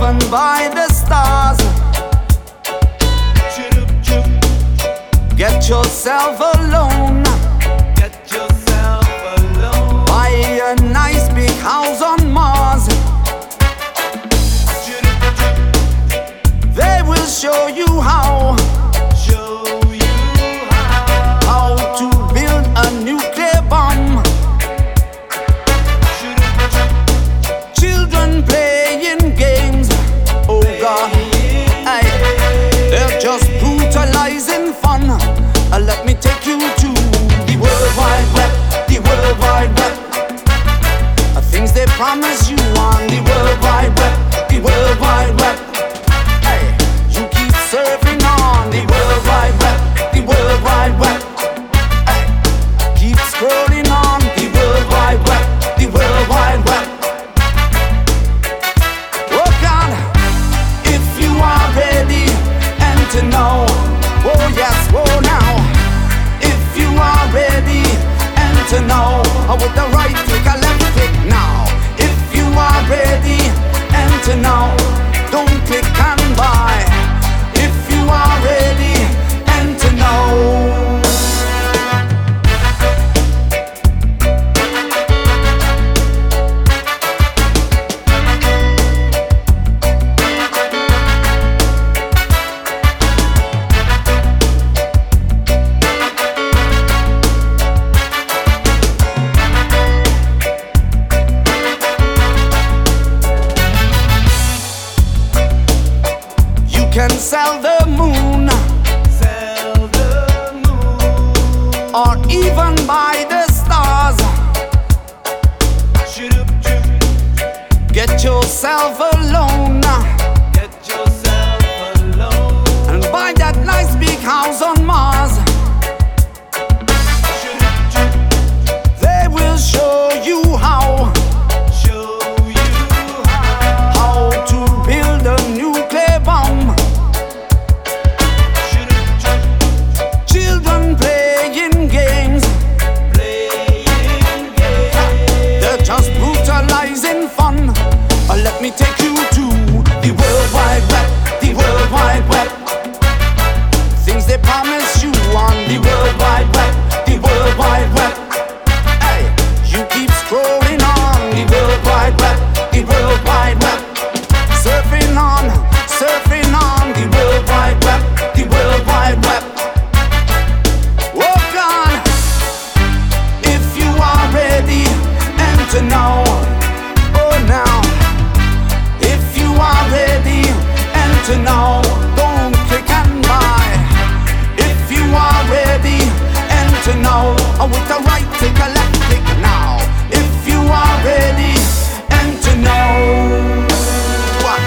even by the stars. Get yourself alone. Get yourself alone. Buy a nice big house on Mars. They will show you how. How to build a nuclear bomb. Children playing games. Oh God, hey, they're just brutalizing fun. Let me take you to the World Wide Web, the World Wide Web. Things they promise you on the World Wide Web, the World Wide Web. Hey, you keep surfing on the World Wide Web, the World Wide Web. Hey, keep scrolling on the World Wide Web, the World Wide Web. Oh God, if you are ready and to know, oh yes, oh now. If you are ready and to know, with the right click, a left click now. If you are ready and to know, don't click and buy. If you are ready and to know. Can sell the moon, or even buy the stars. Get yourself alone, and buy that nice big house on Mars. They will show you how. How to build a nuclear bomb. Playing games. They're just brutalizing fun. Let me take you to the World Wide Web, the World Wide Web. Things they promise you on the World Wide Web, the World Wide Web. Hey, you keep scrolling on the World Wide Web, the World Wide Web. Surfing on the World Wide Web, the World Wide Web. To know, oh now, if you are ready and to know, don't click and buy. If you are ready and to know, with the right click, a left click now. If you are ready and to know what?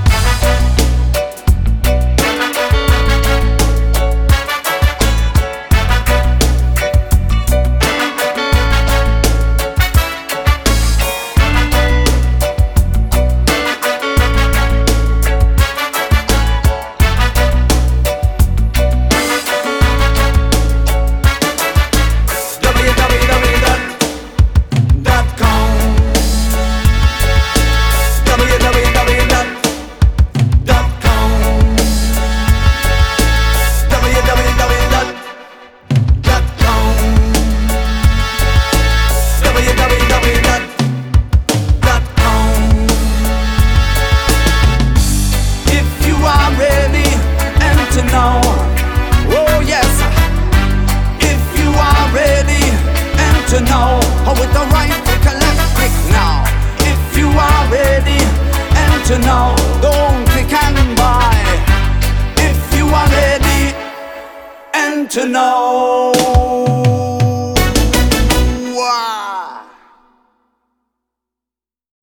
To know, with the right click, a left click now. If you are ready and to know, don't click and buy. If you are ready and to know.